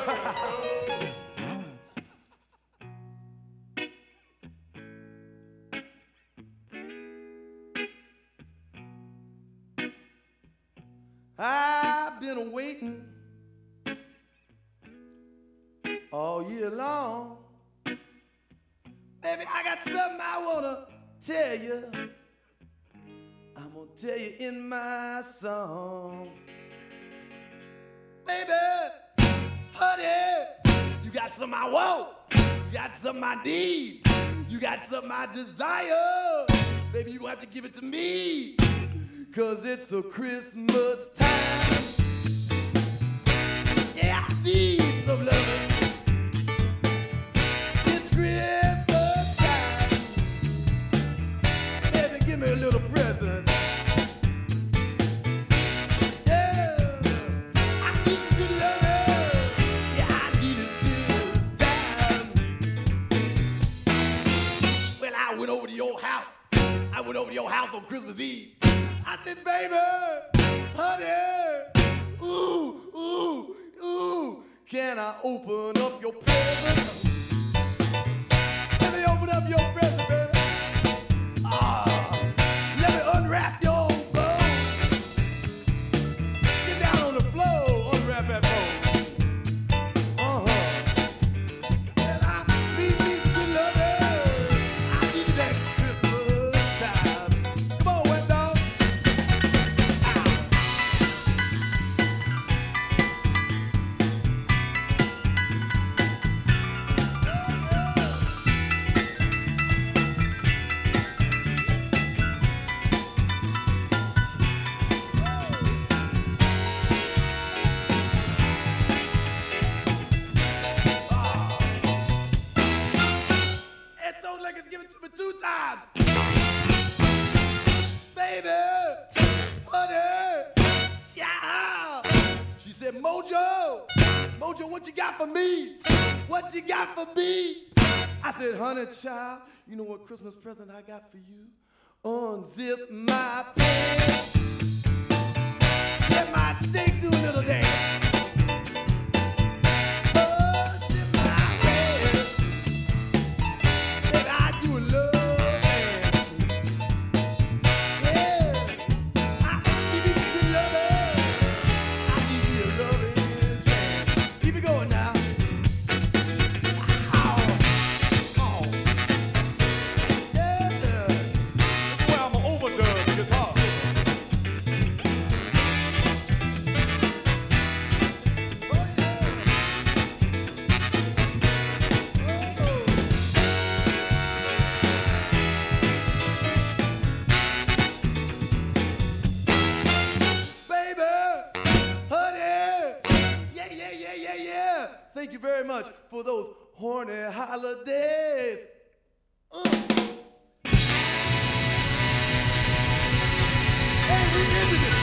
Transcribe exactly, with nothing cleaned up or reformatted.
I've been waiting all year long. Baby, I got something I wanna tell you. I'm gonna tell you in my song. Baby, honey, you got something I want. You got something I need. You got something I desire. Baby, you gonna have to give it to me. Cause it's a Christmas time. Yeah, I need some loving. It's Christmas time. Baby, give me a little present. Yeah, I need some good loving. Yeah, I need it this time. Well, I went over to your house. I went over to your house on Christmas Eve. I said, baby, honey, ooh, ooh, ooh, can I open up your present? Let me open up your present, baby. Ah, let me unwrap your bow. Get down on the floor, unwrap that bow. Uh-huh. And I need me some loving. I need that Christmas time. Come on, wet dog. Give it to me two times. Baby, honey, child. She said, Mojo, Mojo, what you got for me? What you got for me? I said, honey, child, you know what Christmas present I got for you? Unzip my pants. Let my steak do a little dance. Thank you very much for those horny holidays. Uh. Hey, we ended it.